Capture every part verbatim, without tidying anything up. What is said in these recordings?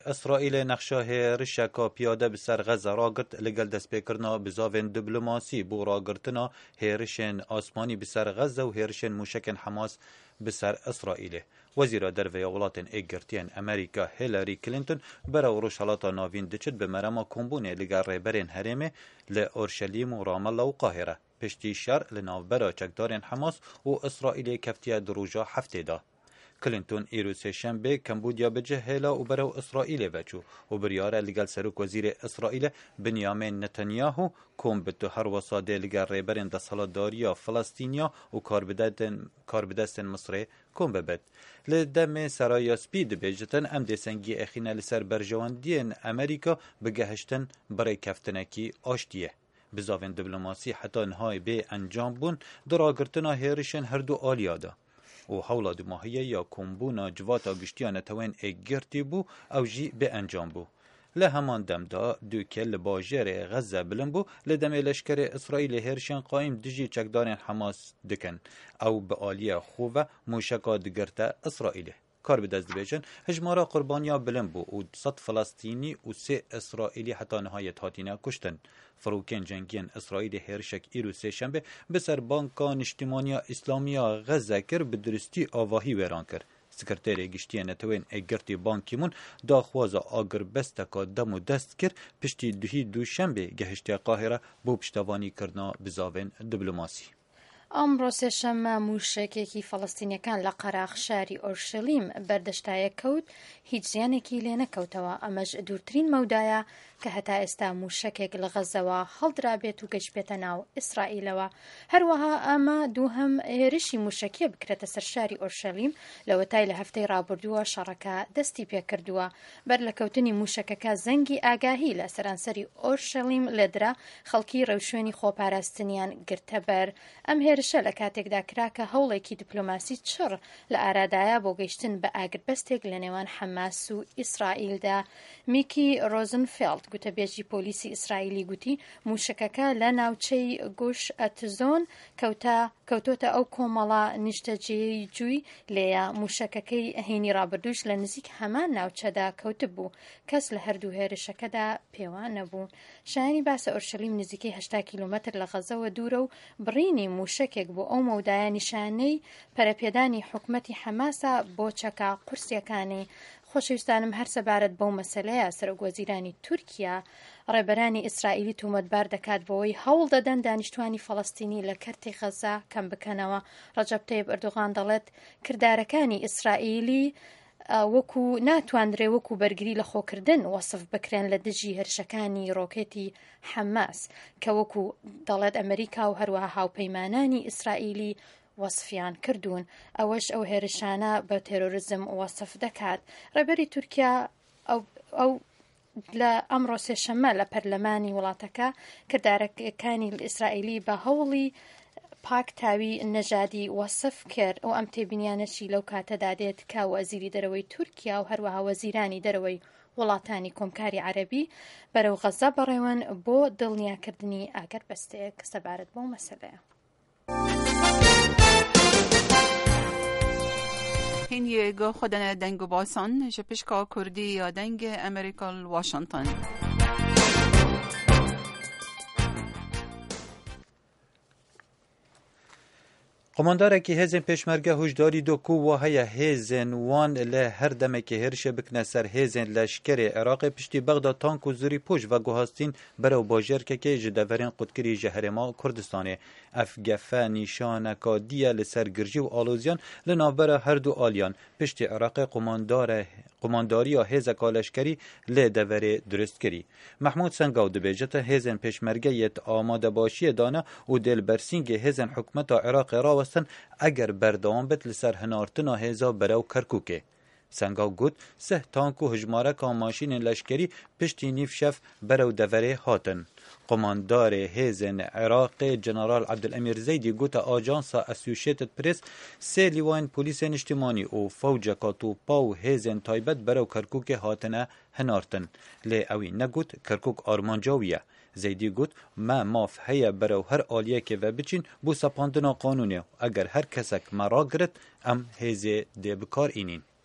اسرائیل نقشه هێرشێکا پیاده bi ser Xeza ragirt li gel destpêkirina bizavên diplomasî bû ragirtina hêrişên asmanî bi ser Xeza û hêrişên mûşekên Hemas bi ser İsraîlê. Wezîra derve ya welatên êgirtiyên Amerîka Hillary Clinton berew Rojhilata Navîn diçit bi merema kombûnê li gel rêberên herêmê li Orşelîm û Ramallah û Qahîre. Piştî şer li navbera çekdarên Hemas û İsraîlê keftiye di roja heftê da. Clinton îro sêşembe Kambodya bicih hêla û berew Îsraîlê veçû û biryare li gel Serokvezîrê Îsraîlê Binyamin Netanyahu kom bi tu her wesadê li gel rêberên desthilatdariya Filistîniya û karbidestên Misrê kom bibet. Li demê Seraya Spî dibêjitin em dê sengiyê exîne li ser berjewendiyên Amerîka bigehiştin birê keftinekî aştiye. Bizavên diplomasî heta nihayê bê encam bûn di ragirtina hêrişên her du aliya da. û hewla dûmahiyê ya kombûna civata giştiya netewên êgirtî bû ew jî bi encam bû. Li heman demda dûkê li bajêrê Xeza bilind bû li demê leşkerê İsraîlê hêrişên qaîm dijî çekdarên Hemas dikin. Ew bi aliyê xwe ve mûşeka digirte İsraîlê. Kar bi dest dibêjin hejmara qurbaniya bilind bû û sed Filistînî û sê İsraîlî heta nihayet hatine kuştin. Firokên cengiyên İsraîlê hêrişek îro sêşembe bi ser Banka Niştimaniya İslamiya Xeza kir bi duristî avahî wêran kir. Sekreterê giştiyên netewên êgirtî Ban Ki-moon daxwaza agirbesteka dem û dest kir piştî duhî dûşembe gehiştiya Qahîre bۆ piştevanîkirina bizavên diplomasî. ئەمڕۆ سێشەممە موشکێکی فەڵەستینیەکان لە قەراق شاری ئۆرشەلیم بەردەشتایە کەوت هیچ زیانێکی لێ نەکەوتەوە. ئەمەش دوورترین مەودایە کە هەتا ئێستا موشکێک لە غەزەوە هەڵدرابێت و گەشت بێتە ناو ئیسرائیلەوە. هەروەها ئەمە دووهەم هێرشی موشکیە بکرێتە سەر شاری ئۆرشەلیم لەوەتای لە هەفتەی ڕابردووە شەڕەکە دەستی پێکردووە. بەر لە کەوتنی موشکەکە زەنگی ئاگاهی لە سەرانسەری ئۆرشەلیم لێدرا خەڵکی ڕێوشوێنی خۆپاراستنیان گرتە بەر. ئەم هێرشە لە کاتێکدا کراکە هەوڵێکی دیپلۆماسی چڕ لە ئارادایە بۆ گەیشتن بە ئاگربەستێک لە نێوان حەماس و ئیسرائیلدا. میکی ڕۆزنفێڵد گوتەبێژی پۆلیسی ئیسرائیلی گوتی موشکەکە لە ناوچەی گوش ئەتزۆن کەوتۆتە ئەو کۆمەڵە نیشتەجێی جووی لێیە. موشکەکەی هینی ڕابردووش لە نزیک هەمان ناوچەدا کەوتبوو. کەس لە هەردوو هێرشەکەدا پێوان نەبوو. شایانی باسە ئۆرشەلیم نزیکەی هەشتا کیلۆمەتر لە غەزەوە دوورە و بڕینی موشکێک بۆ ئەو مەودایە نیشانەی پەرەپێدانی حکومەتی حەماسە بۆ چەکە قورسیەکانی. خۆشەویستانم هەر سەبارەت بەو مەسەلەیە سەرۆکوەزیرانی تورکیا ڕێبەرانی ئیسرائیلی تومەتبار دەکات بۆەوەی هەوڵ دەدەن دانیشتوانی فەڵەستینی لە کەرتی غەزا کەم بکەنەوە. ڕەجەب تەیب ئەردوغان دەڵێت کردارەکانی ئیسرائیلی وەکو ناتواندرێ وەکو بەرگری لە خۆکردن وەسف بکرێن لە دژی هێرشەکانی ڕۆکێتی حەماس کە وەکو دەڵێت ئەمریکا و هەروەها هاوپەیمانانی ئیسرائیلی وەسفیان کردوون. ئەوەش ئەو هێرشانە بە تێرۆریزم وەسف دەکات. ڕێبەری تورکیا ئەو لە ئەمڕۆ سێشەممە لە پەرلەمانی وڵاتەکە کردارەکانی ئیسرائیلی بە هەوڵی پاکتاوی نەژادی وەسف کرد و ئەم تێبینیانەشی لەو کاتەدا دێت کە وەزیری دەرەوەی تورکیا و هەروەها وەزیرانی دەرەوەی وڵاتانی کۆمکاری عەرەبی بەرەو غەزە بەڕێوەن بۆ دڵنیاکردنی ئاگەربەستەیەک سەبارەت بەو مەسەلەیە. هین یگو خودن دنگ باسان جپشکا کردی یا دنگ امریکا واشنطن. قماندارێکی هێزên پێشمەرگە هۆشداری دۆ کو وهەیە هێزên wan li her demekê hêrişê bikine ser hêzên leşkerê Iraqê piştî bexda tank û zirî poj veguhastin berew bajêrkekê ji deverên qutkirî ji Herêma Kurdistanê. Ev gefe nîşaneka diye li ser girjî û aloziyan li navbera her du aliyan. Piştî Iraqê qomandariya hêzeka leşkerî lê deverê durist kirî. Mehmûd Sengaw dibêjite hêzên pêşmergeyê amadebaşiyê dane û dêlbersîngê hêzên hikûmeta Iraqê rawestin eger berdewam bit li ser hinartina hêza berew Kerkûkê. Sengaw got seh tank û hijmareka maşînên leşkerî piştî nîv şev berew deverê hatin. Komandarê hêzên Iraqê General Abdülemîr Zeydî gote ajansa Associated Press sê lîwayên polîsên niştimanî û fewceka topa û hêzên taybet berew Kerkûkê hatine hinartin. Lê ew negot Kerkûk armanca wî ye. Zeydî got me maf heye berew her aliyekê ve biçîn bû sepandina qanûnê eger her kesek me ragirit em hêzê dê bikar înîn.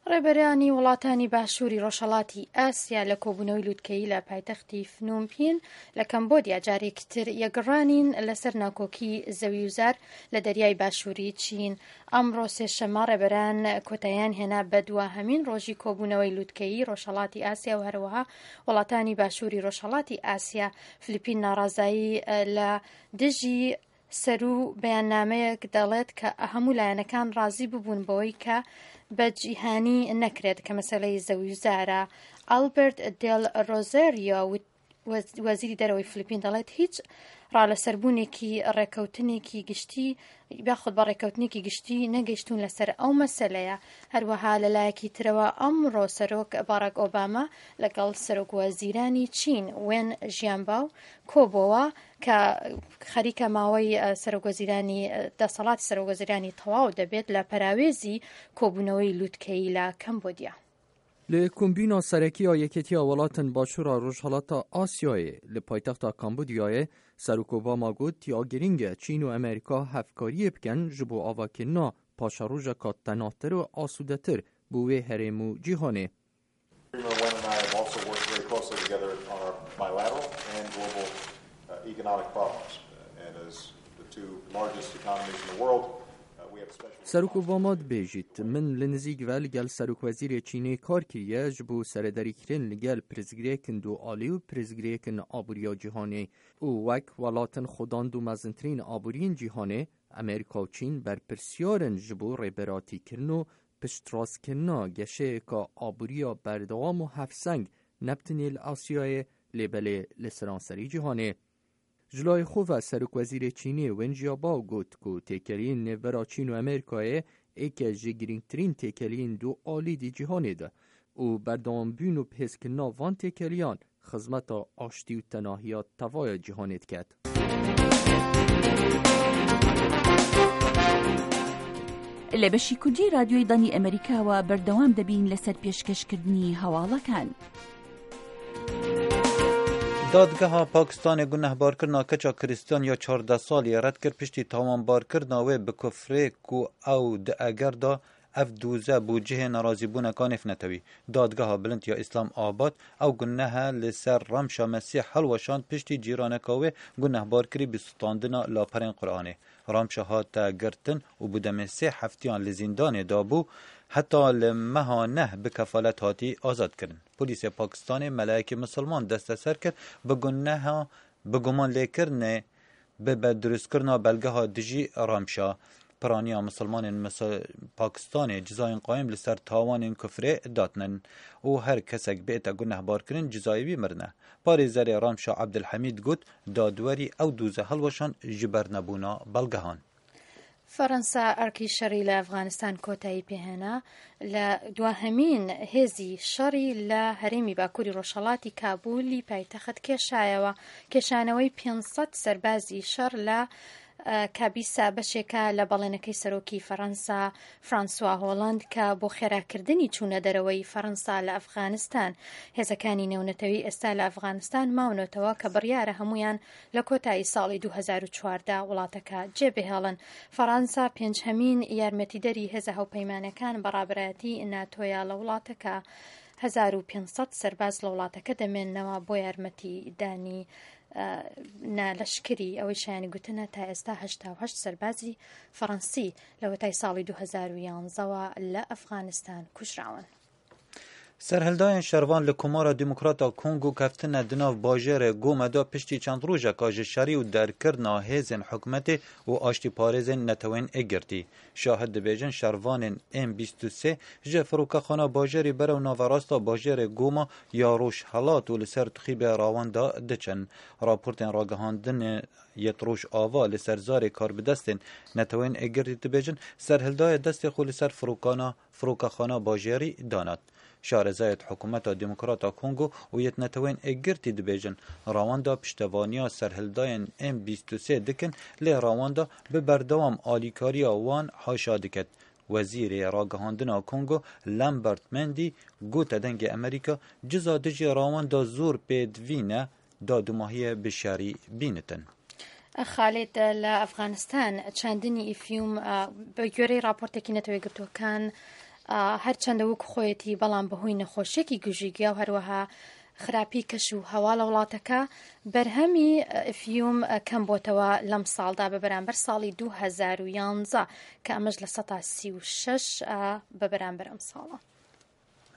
ڕێبەرانی وڵاتانی باشووری ڕۆژهەڵاتی ئاسیا لە کۆبوونەوەی لووتکەیی لە پایتەختی فنومپین لە کەمبۆدیا جارێکتر یەگەڕانین لەسەر ناکۆکی زەویوزار لە دەریای باشووری چین. ئەمڕۆ سێشەممە ڕێبەران کۆتاییان هێنا بە دواهەمین ڕۆژی کۆبوونەوەی لووتکەیی ڕۆژهەڵاتی ئاسیا و هەروەها وڵاتانی باشووری ڕۆژهەڵاتی ئاسیا. فلیپین ناڕازایی لە دژی سەرو بەیاننامەیەک دەڵێت کە هەموو لایەنەکان ڕازی ببوون بەوەی کە بە جیهانی نەکرێت کە مەسەلەی زەویوزارە. ئالبرت دێل ڕۆزێریۆ وەزیری دەرەوەی فلیپین دەڵێت هیچ ڕالەسەربوونێکی ڕێکەوتنێکی گشتی یاخود بە ڕێکەوتنێکی گشتی نەگەیشتون لەسەر ئەو مەسەلەیە. هەروەها لەلایەکی ترەوە ئەمڕۆ سەرۆک باراک ئۆباما لەگەڵ سەرۆک وەزیرانی چین وێن ژیانباو کۆبەوە کە خەریکە ماوەی سەرۆک وەزیرانی دەسەڵاتی سەرۆک وەزیرانی تەواو دەبێت لە پەراوێزی کۆبوونەوەی لووتکەیی لە کەمبۆدیا. لی کومبینا سرکی یەکێتیە وڵاتن باشوورا ڕۆژهەڵاتە ئاسیایە لە پایتەختە کەمبۆدیایە سەرۆک ئۆباما گوت یا گرینگە چین و ئەمریکا هەفکاریە بکەن ji بۆ avakirina paşarojeka tenattir û asûdetir bû wê herêm û cîhanê. سەرۆک ئۆباما dibêjît min li nizîk ve li gel Serokvezîrê Çînê kar kiriye ji bo serederîkirin li gel pirzgirêkin dualî û pirzgirêkin aboriya cîhanê û wek welatên xwedan û mezintirîn aboriyên cîhanê Amerîka û Çîn berpirsyarin ji bo rêberatîkirin û piştrastkirina geşeyeka aboriya berdewam û hevseng nebtinê li Asyayê lêbelê li seranserî cîhanê. Jilay xwe ve Serokvezîrê Çînê Wen Jiabao got ku têkeliyên nêvbera Çîn û Amerîkayê êke ji girîngtirîn têkeliyên dualî dî cîhanê de û berdewambûn û pêzkirina van têkeliyan xizmeta aştî û tenahiya tevaya cîhanê diket. لە بەشی کوردی رادیۆی دانی ئەمریکاوە بەردەوام دەبین لەسەر پێشکەشکردنی هەواڵەکان. دادگاها پاکستان گونهبارکردنا کچا کریستیان یا چارده سالی رد کرد پشتی تاوانبارکردنا وی به کفره کو او د اگر دا اف دوزه بوجه نرازی بونکان افنتوی. دادگاها بلند یا اسلام آباد او گنه لسر رمشا مسیح حلوشان پشتی جیرانکاوی گونهبارکری بستاندنا لاپرین قرآنه. رمشا ها تا گرتن و بوده مسیح هفتیان لزیندان دابو حتی لمها نه به کفالت هاتی آزاد کردن. پلیس پاکستان ملائک مسلمان دست سر کرد به گنه ها به گمان لیکرنه به بدرست کرنا بلگه ها دجی رامشا پرانیا مسلمان مثل پاکستان جزاین قایم لسر تاوان کفره داتنن و هر کسک بیتا گنه بار کرن جزایی بی مرنه. پاری زر رامشا عبدالحمید گوت دادوری او دوزه هلوشان جبر نبونا بلگهان. فەڕەنسا ئەرکی شەڕی لە ئەفغانستان کۆتایی پێهێنا لە دواهەمین هێزی شەڕی لە هەرێمی باکووری ڕۆژهەڵاتی کابولی پایتەخت کێشایەوە. کێشانەوەی پێنج سەد سەربازی شەڕ لە کابیسا بەشێکە لە بەڵێنەکەی سەرۆکی فەڕەنسا فرانسوا هۆڵاند کە بۆ خێراکردنی چوونە دەرەوەی فەڕەنسا لە ئەفغانستان. هێزەکانی نێونەتەوەی ئێستا لە ئەفغانستان ماونەتەوە کە بڕیارە هەمویان لە کۆتایی ساڵی دوو هەزار و چواردە وڵاتەکە جێبهێڵن. فەڕەنسا پێنجهەمین یارمەتیدەری هێزە هەوپەیمانەکان بەڕابەتی ناتۆیە لە وڵاتەکە. هەزار و پێنج سەد سەرباز لە وڵاتەکە دەمێننەوە بۆ یارمەتیدانی نالەشکری ئەوەی شایانی گوتنە تا ئێستا هەشتا و هەشت سەربازی فەڕەنسی لە وەتای ساڵی دوو هەزار و یانزەوە لە ئەفغانستان کوژراون. سرهلدایان شروان لکومارا دموکراتا کنگو کفتن دناو باجر گومدا پشتی چند روژه کاج شری و درکرنا هیزن حکمت و آشتی پارزن نتوین اگرتی. شاهد بیجن شروان ام بیست و سه جفروکا خانا باجری برو ناوراستا باجر گوما یا روش حالات و لسر تخیب راوان دا دچن. راپورتن راگهاندن یتروش آوا لسر زار کار بدستن نتوین اگرتی بیجن سرهلدای دست خو لسر فروکانا فروکا خانا باجری دانت. شارزایت حکومت دموکراتا کنگو و یت نتوین اگرتی دبیجن رواندا پشتوانیا سرهلداین ام بیست و سه دکن لی رواندا به بردوام آلیکاری وان حاشا دکت. وزیر راگهاندنا کنگو لامبرت مندی گوت دنگ امریکا جزا دجی رواندا زور پیدوینه دادماهی بشاری بینتن. خالد لە ئەفغانستان چاندنی ئیفیوم بە گوێرەی راپۆرتێکی نەتەوەی گرتوەکان هەرچەندە وەک خۆیەتی بەڵام بەهۆی نەخۆشیێکی گژیگیا و هەروەها خراپی کەش و هەوا لە وڵاتەکە بەرهەمی ئفیوم کەم بۆتەوە لەم ساڵدا بە بەرامبەر ساڵی دوو هەزار و یانزە کە ئەمەش لە سەد تا سی و شەش بە بەرامبەر ئەم ساڵە.